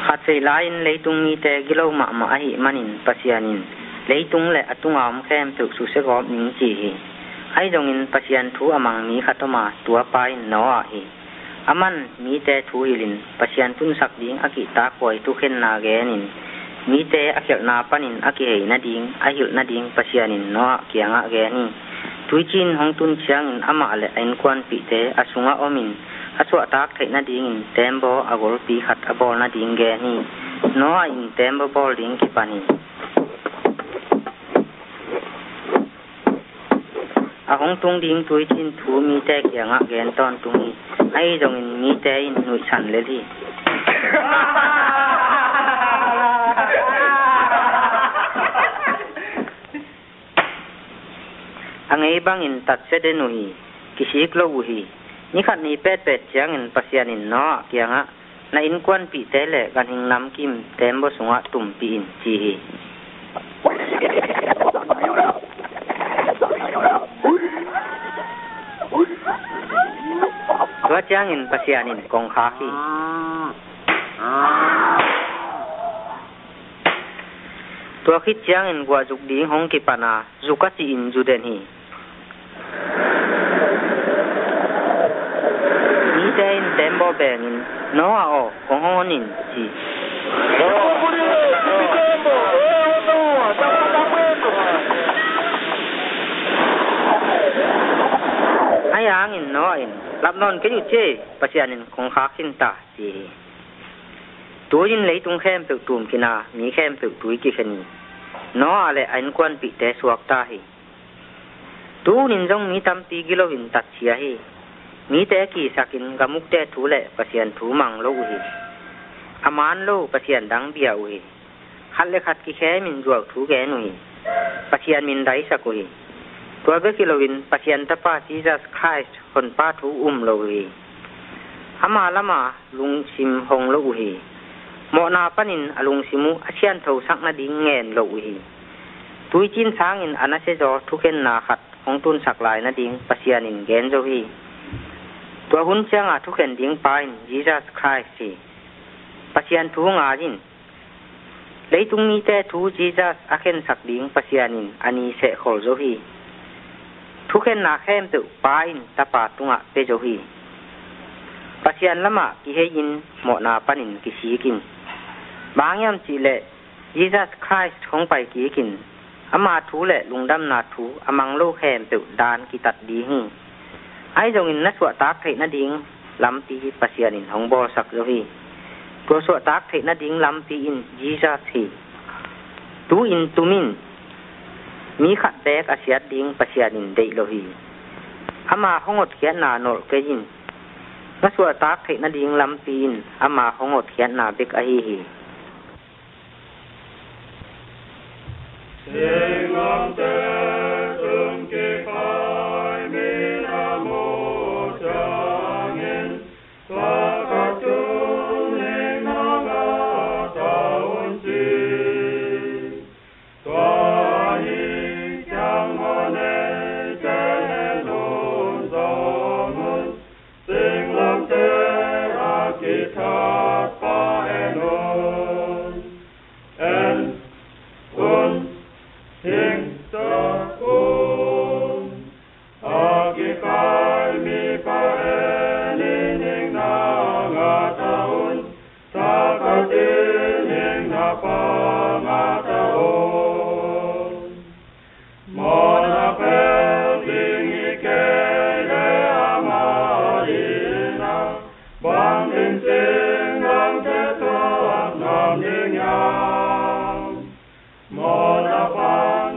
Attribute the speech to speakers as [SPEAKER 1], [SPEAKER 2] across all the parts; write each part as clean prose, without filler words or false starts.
[SPEAKER 1] khát say lain lấy tung mi te gilo mà hi manin pasianin lấy tung lệ atung am khem tự su se gom ning chi hi ai dong in pasian thu amang mi khatoma tua pai no hi aman mi te thu hilin pasian tun sak ding aki ta koi tu khen na ge nin mi te akhel na panin aki hei na ding ahil na ding pasianin no kianga ge ni tuichin hong tun chiang ama le ain kwan pi te asunga omin aswa tak thei na ding in tembo agol pi khat abol na ding ge ni no in tembo bol ding ki pani a hong tung ding tuichin thu mi te kianga gen ton tung ai dong in mi te in nui san le li angai bang in tat se de nui kisik lo hi ni khat ni pet chiang in pasian in no kianga na in kwan pi te le gan hing nam kim tembo sunga tum pi in chi hi tua chiang in pasian in kong kha hi tua khit chiang in gwa juk ding hong ki pana zukati in juden hi ni te in tembo beng in no o kong hon in chi ayang in no in lap non ke yu che pasian in kong kha kin ta chi tu in lấy tung khem tự tùm kina mi khem tự túi ki khani nó ale anh quan bị té suak ta hi tu nin jong mi tam ti gilo win tat chia hi mi te ki sakin gamuk te thu le pasian thu mang lo hi aman lo pasian dang bia hi hal le khat ki khe min ruak thu ge nu hi pasian min dai sa ko hi tua be kilo win pasian ta pa Jesus Christ hon pa thu lo hi ama lama lung sim hong lo hi mo na panin alung simu asian tho sak na ding ngen lo hi tui chin sang in anase jo thuken na khat hong tun sak lai na ding pasian in gen jo hi tua hun changa thuken ding pain Jesus Christ hi pasian thu nga jin leitung mi te thu Jesus akhen sak ding pasian in ani se khol jo hi thuken na khem tu pain tapa tunga pe jo hi pasian lama ki he in mo na panin ki sikin bangyam chi le Jesus Christ hong pai ki kin ama thu le lungdam na thu amang lo khem tu dan ki tat di hi ai jong in na swa tak thei na ding lam pi pasian in hong bo sak jo hi ko swa tak thei na ding lam pi in Jesus hi tu in tumin mi khat bek asiat ding pasian in dei lo hi ama hongot khian na nol ke yin na swa tak thei na ding lam pin ama hongot khian na bek a hi hi
[SPEAKER 2] sing on te tung ki pai min amo changin twa ka tu ning na ga taun si twa ni chang mo ne chen lun zomun sing on te a ki ta pa enon en un Hing ta kun agi kai mi pa ning na nga taun ta ka ning na pa nga taun mo na pe ding ke le amarina bang din sing nam te to nam ning ya mo na pa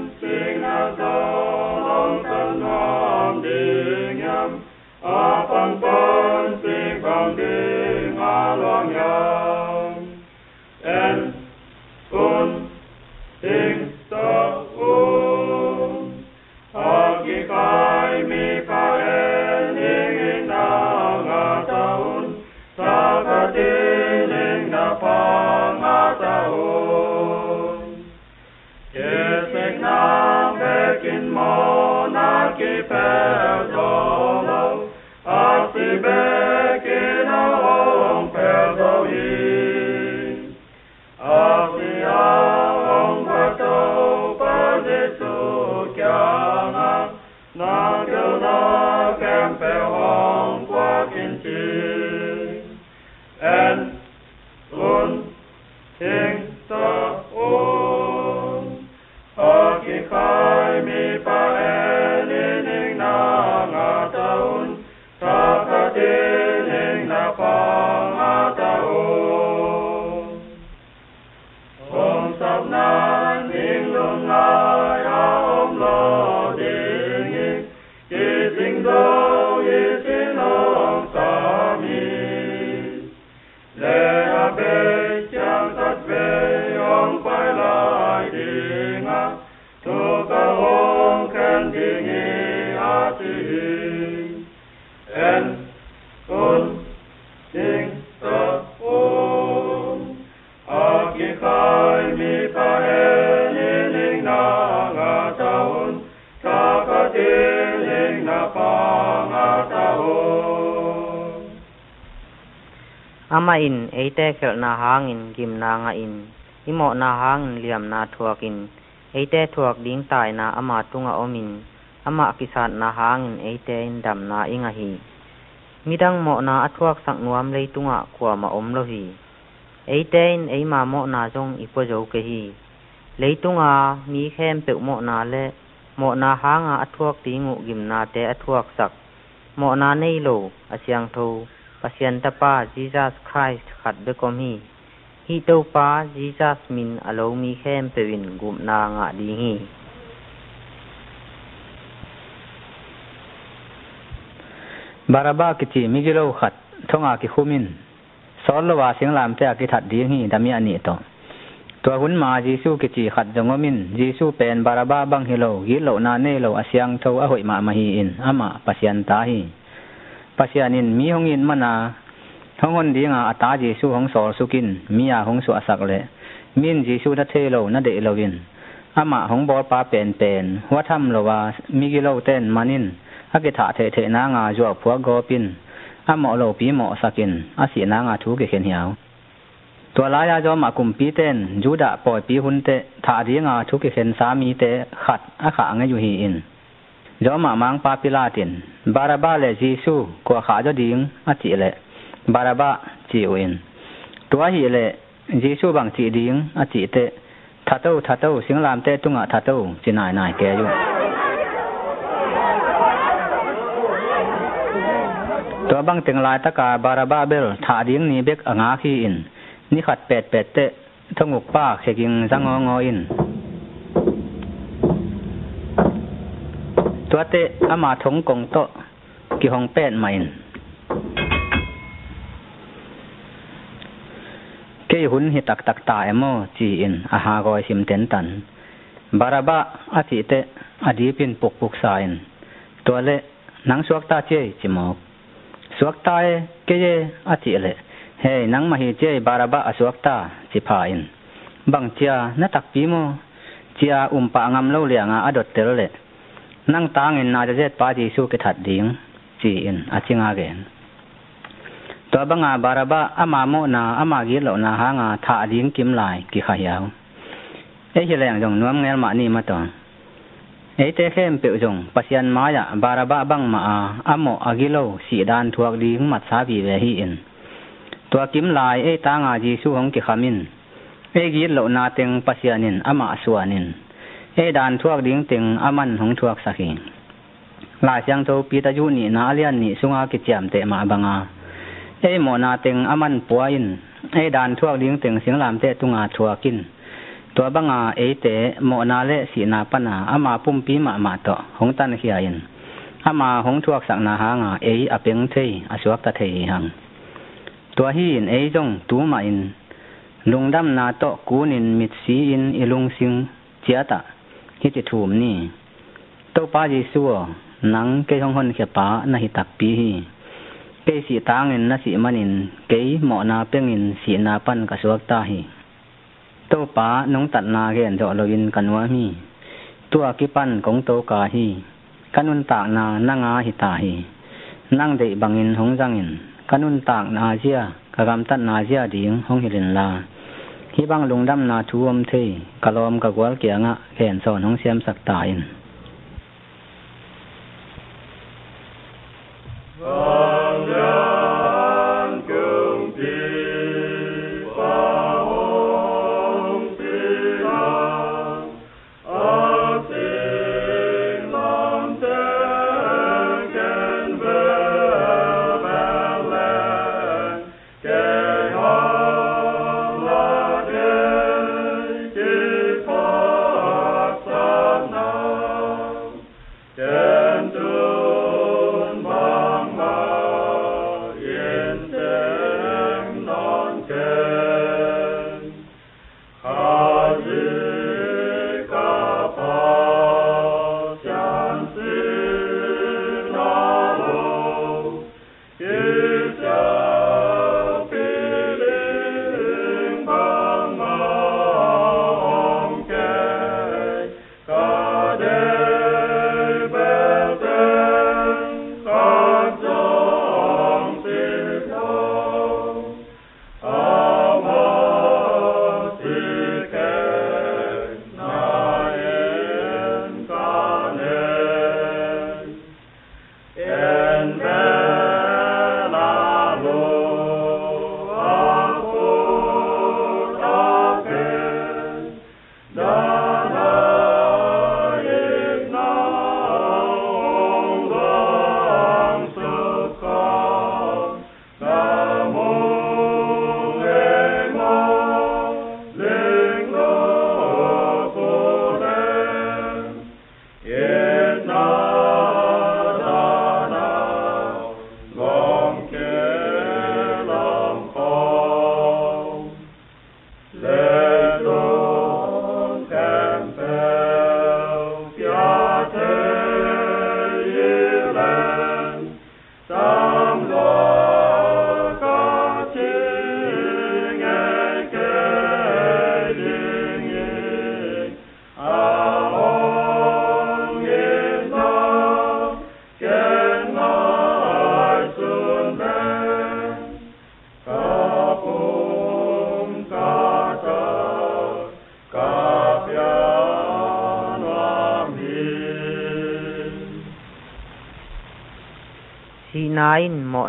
[SPEAKER 2] Apang pan sing bang ding along yang en un sing ta un agi kai mi pa ning na nga taun ta ka ning na pa nga taun kesek na bekin mo na ki pe Bekin a hong per do bê chẳng tất về ông phải lại đi ngã thu ca ông khen đi nghi á ti en tôn tình tất ôn a ki khai mi pa he ni ning na ngã taun ta ca ti ning na pa ngã taun
[SPEAKER 1] ama in eite khel na hangin gim na nga in imo na hangin liam na thuakin eite thuak ding tai na ama tunga omin ama kisat na hangin eite in dam na inga hi midang mo na athuak sak nuam lei tunga kwa ma om lo hi eite in eima mo na jong ipo jo ke hi leitunga mi khem pe mo na le mo na hanga athuak tingu gim na te athuak sak mo na nei lo asyang tho pasien ta pa Jesus Christ khat be kom hi to pa Jesus min alo mi khem pe win gum na nga di hi
[SPEAKER 3] Baraba kichi migilo khat thonga ki khumin sol lawa singlam te ki that ding hi dami ani to to hun ma Jesu kichi khat jongomin Jesu pen Baraba bang hilo gi lo na ne lo asyang tho a hoi ma hi in ama pasien ta hi pasianin mi hongin mana hongon dinga ata Jesu hong sol sukin mia hong su asak le min Jesu da thelo na de lovin ama hong bor pa pen watham lowa migilo ten manin akitha the na nga jo phua gopin amo lo pi mo sakin asi na nga thu ke khen hiao to la ya jo ma kum pi ten juda poi pi hun te tha ri nga thu ke khen sa mi te khat a kha nga yu hi in jo ma mang pa pilatin Baraba le Jesu ko kha jo ding a chi le Baraba chi uin to hi le Jesu bang chi ding a chi te thatau singlam te tunga thatau chinai nai ke yuตัวบังเต็งลายตะกาบาราบาเบลถาดิ้งนี่เบกอ่างาขี้อินนี่ขัดเป็ดเตะทงุกป้าเขกิงจังงออินตัวเตะอามาทงกงโตกิหงเป็ดมาอินเกยหุนหิตักตายโมจีอินอาหากอยสิมเต็นตันบาราบาอาทิเตะอดีปินปุกสายนตัวเละนังสวกตาเจจิมอกสวกตายเกยอาทิเลเฮนังมาฮิเจบาราบะสวกตาจิพาอินบังเจียนตักปีโมเจียปะงามเล่าเลียงอดดเตลเลนั่งตางอินนาจะเจ็ดปาจีสู้กถัดดิ้งจีอินอาจิงอาเกนตัวบังบาราบะอามาโมนาอามากิโลนาหางาถาดิ้งกิมลายกิขายาวเอเฮแรงจงนวมเงลมานี่มาต่อเอเตเข้มเปียวจงปัสยันมายะบาราบะบังมาอาโมอากิโลสีดานทวกดีงมัดสาบีเวฮีอินตัวกิมลายเอตางาจีสู้ของกิขามินเอกิโลนาเต็งปัสยันินอามาสวานินเอดานทวกดิ้งเต็งอามันของทวกสักิลายเสียงโตปีตายุนีนาเลียนนีสุงากิจามเตมาบังอาเอโมนาเต็งอามันปัวอินเอดานทวกดิ้งเต็งเสียงลามเตตุงาทวกินตัวบังอาเอเตโมนาเลสีนาปนาอามาปุ่มปีมาโตหงตันเขียนอามาหงทวกสักนาหางาเออเปงเทอสวกตะเทหังตัวฮีนเอจงตูมาอินลุงดำนาโตกูนินมิดสีอินอิลุงซิงเจียตะฮิจิถูมนี่โตปาจิสัวนังเกยหงเขียปานาหิตักปีฮีเกยสีตางอินนาสีมันินเกยโมนาเปงอินสีนาปันกสวกตาฮีโตป้าน้องตัดนาเกนเจาะลวินกันวะมีตัวกิปันของโตกาฮีกันุนตากนานั่งอาหิตาฮีนั่งเดบังอินหงจังอินกันุนตากนาเจียกะกำตัดนาเจียดิงหงหิลินลาฮิบังลุงดำนาทูอมเทกะลอมกะกวลเกียงะแขนสอนหงเสียมสักตาอิน
[SPEAKER 2] Amen.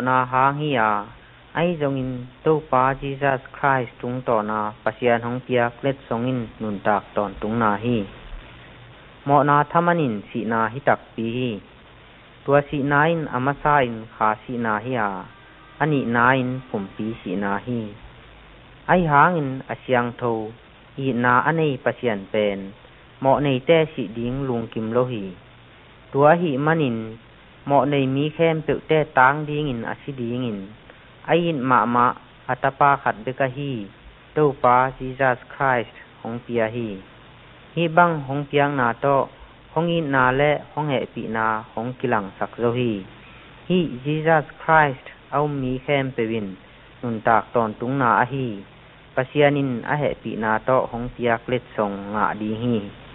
[SPEAKER 1] นาหางฮิยาไอจงอินตู้ปาจีซัสคริสต์ตุงต่อนาปัสยานของเปียกเล็ดทรงอินนุนตากตอนตุงนาฮีเหมาะนาธรรมนินสีนาฮิตักปีฮีตัวสีนาอินอามาซาอินขาสีนาฮิยาอันนี้นาอินผมปีสีนาฮีไอหางอินอาเซียงโทอีนาอันนี้ปัสยานเป็นเหมาะในแต่สีดิ้งลุงกิมโลฮีตัวหิมันินเหมาะในมีแค่เปิดแต่ตังดิ้งอินอาศิดิ้งอินไออินมาอัตปาขัดเบกะฮีตู้ปาจีซัสคริสต์ของเปียฮีฮีบังของเปียงนาโตของอินนาและของเหปีนาของกิลังสักโซฮีฮีจีซัสคริสต์เอามีแค่เปวินนุนตากตอนตุงนาอะฮีปัสยานินอะเหปีนาโตของเปียกเล็ดทรงงะดีฮี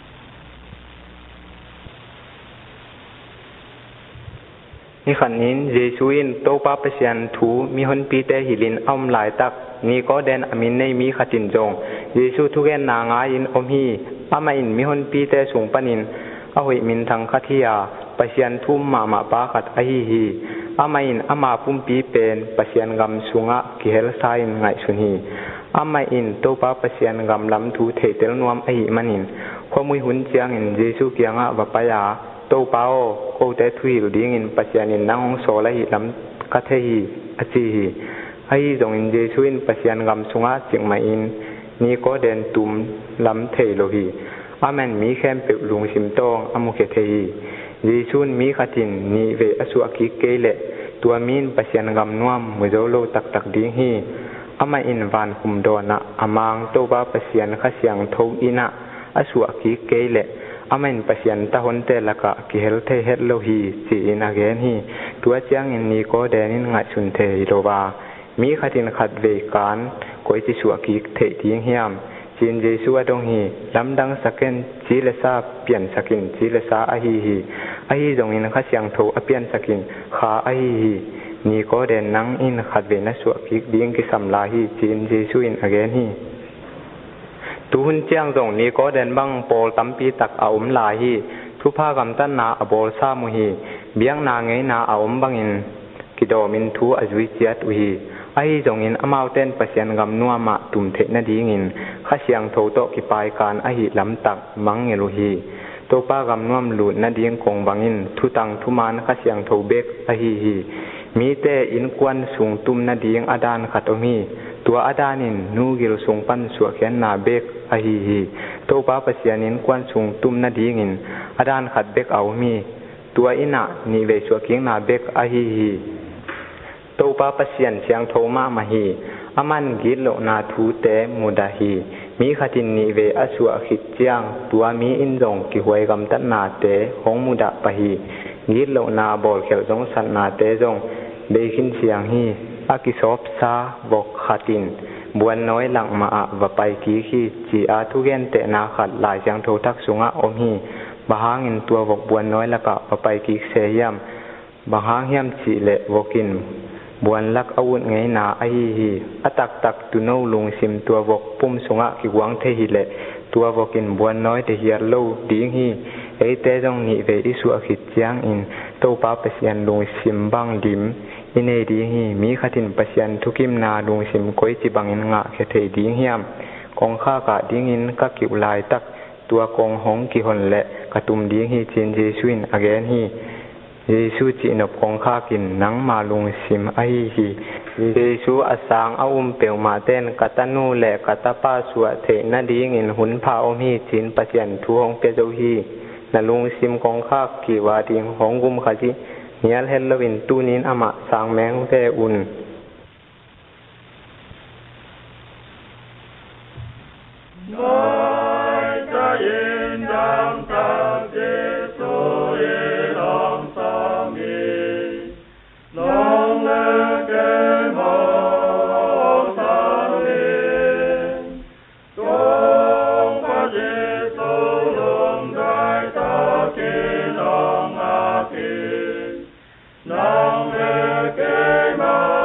[SPEAKER 4] นี่ขันนี้เยซูอินโตปาเปเซียนทูมีหนปีเตหิลินอ้อมหลายตักนี่ก็เดนอามินในมีขจินจงเยซูทุกแกนนางาอินอมฮีอามาอินมีหนปีเตสูงปนินอหุยมินทังคัทิยาเปเซียนทุ่มมาปาขัดอหิฮีอามาอินอามาปุ่มปีเป็นเปเซียนกำสุงะกิเฮลไซน์ไงสุนีอามาอินโตปาเปเซียนกำลำทูเทเตลนวมอหิมันินความมุยหุนเจียงอินเยซูเกียงะวปายาโตเปาโกเตทุยหรือดิ้งอินปัจจัยนินนั่งโซละหิลำกัทเทหิอจีหิไอจงอินเจสุอินปัจจัยกำสุงะจิงมาอินนี่ก็เดินตุมลำเทโลหิอามันมีแค่เปิดลุงสิมตองอมุเกเทหิเจสุนมีขัดินนี่เวอสุอากิเกเลตัวมีนปัจจัยกำนวมมือโจโลตักดิ้งหิอามาอินวันคุมโดนะอามังโตบาปัจจัยขเสียงทงอินะอสุอากิเกเลอามันปัจจัยตาหนเตละกะกิเฮลเทเฮโลฮีจีอินาเกนฮีตัวเจียงอินนี้ก็เดนินงัดสุนเทโลบามีขัดินขัดเวกันก็อิจิสุอากิเททิ้งเฮียมจินเจสุอดงฮีลำดังสักเกนจีเลซาเปลี่ยนสักินจีเลซาอหิฮีอหิจงอินขัดเสียงโทอเปลี่ยนสักินขาอหิฮีนี่ก็เดนนังอินขัดเวนัสุอากิดิ้งกิสัมลาฮีจินเจสุอินอเกนฮีตูหุ่นเจียงจงนี้ก็เดินบังโปลตัมปีตักอาอุมลาฮีทุพากำตันนาอโบลซามุฮีเบียงนาไงนาอาอุมบังอินกิโดมินทูอจุยเจียตุฮีไอจงอินอมาเต้นปัสยันกำนัวมาตุมเทนดีงินข้าเสียงโทโตกิปายการอหิลำตักมังเงลุฮีโตปากำนวมหลุดนาดีงคงบังอินทุตังทุมานข้าเสียงโทเบกอหิฮีมีแต่อินควันสูงตุมนาดีงอดานขัดอมีตัวอาดานินนูกิลสงปันสวเขียนนาเบกอหิฮีโตปาปัสยานินควันสูงตุมนาดีงินอาดานขัดเบกเอามีตัวอินะนิเวสวเขียนนาเบกอหิฮีโตปาปัสยันเสียงโทมามาฮีอามันกิโลนาทูเตมุดาฮีมีขัดินนิเวอสวขิดเจียงตัวมีอินจงกิหวยกำตันนาเตหงมุดาปะฮีกิโลนาบอลเขียวจงสันนาเตจงเบขินเสียงฮีอากิซอบซาบอกขัดินบวนน้อยหลังมาอะวะไปกีขี้จีอาทุเกนเตนาขัดหลายเสียงโททักสุงะอมฮีบะหางอินตัวบอกบวนน้อยละกะวะไปกีเสียมบะหางเฮียมจีเลวกินบวนลักอาวุธไงนาอหิฮีอตักตักตุโนลุงซิมตัวบอกปุ่มสุงะกิหวังเทหิเลตัวบอกกินบวนน้อยเทเฮียโลดิ้งฮีเอเตจงนิเวอิสุอขิดเจียงอินโตปาเปเซียนลุงซิมบังดิมอินเอดีฮีมีขัดินเปเซียนทุกิมนาลุงซิมก้อยจิบังอินงะเคเทดิ้งเฮียมกองข้ากะดิ้งอินกะกิวลายตักตัวกองหงกิหนและกะตุมดิ้งฮีจินเจสุอินอเกนฮีเยซูจีนบกองข้ากินนังมาลุงซิมไอฮีเยซูอาสางอาเปียวมาเต้นกัตนูและกัตป้าสวะเทนาดีงินหุนพาอมฮีจินปัจเจนทูฮงเปโจฮีนลุงซิมกองข้ากีวาดิงหงกุมขจิเนียลเฮลวินตูนินอามาสางแมงเตอุน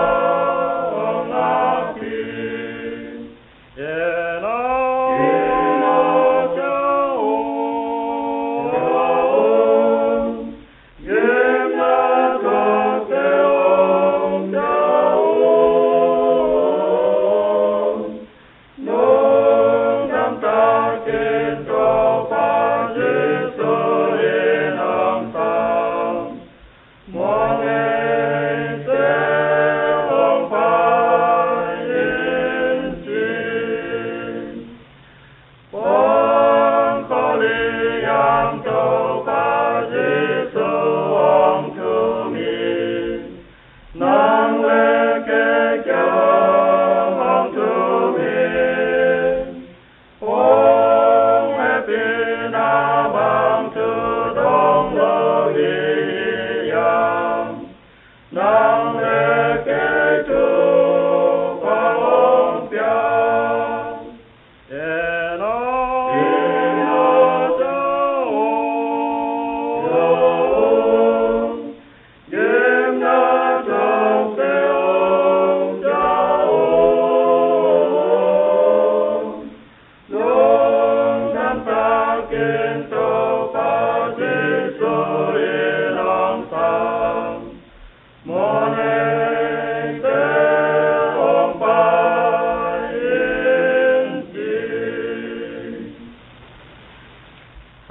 [SPEAKER 2] Yeah.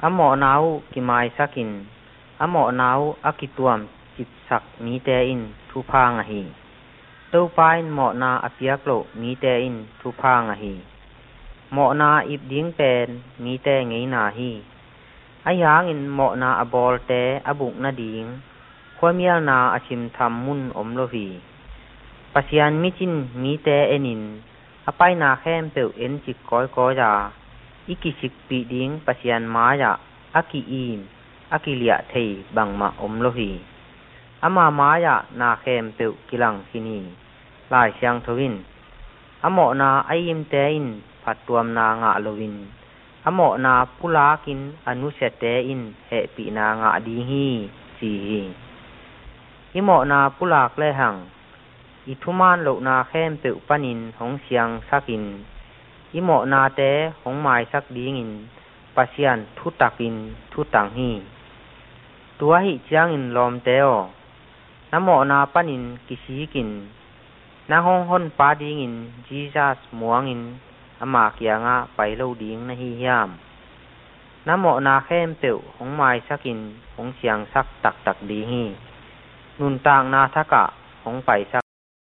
[SPEAKER 1] อหมอนาวกิไม้สักินอหมอนาวอากิตวมจิตสักมีแต่อินทุพางะหีเต้าปายหมอนาอเปียกโลมีแต่อินทุพางะหีหมอนาอิบดิ้งเป็นมีแต่ไงนาฮีอายางอินหมอนาอบอลแต่อบุกนาดิงความยานาอาชิมทำมุนอมโลหีปัสยันมิจินมีแต่เอนินอไปนาแคมเปิวเอ็นจิกก้อยก้อยาอิกิสิกปีดิ้งปัสยันมายาอากิอีมอากิเลียเทบังมาอมโลหีอามามายานาแคมเปิวกิลังกินีลายเชียงทวินอหมอนาไอยิมเตอินผัดตัวมนางะโลวินอหมอนาพุลากินอนุเสเตอินเหปีนางะดีฮีสีอิหมอนาพุลากเลหังอิทุมานโลนาแคมเปิวปานินของเสียงสักินอิหมอนาเตของไม้สักดีงินปัสยันทุตักินทุตังฮีตัวหิจางอินลอมเตอน้ำหมอนาปานินกิสีกินนาห้องหนปาดีงินจีซัสมัวงินอามาเกียงะไปเล่าดิ้งนะฮิยามน้ำหมอนาแคมเปิวของไม้สักินของเสียงสักตักดีฮีนุนต่างนาทกะของไปสัก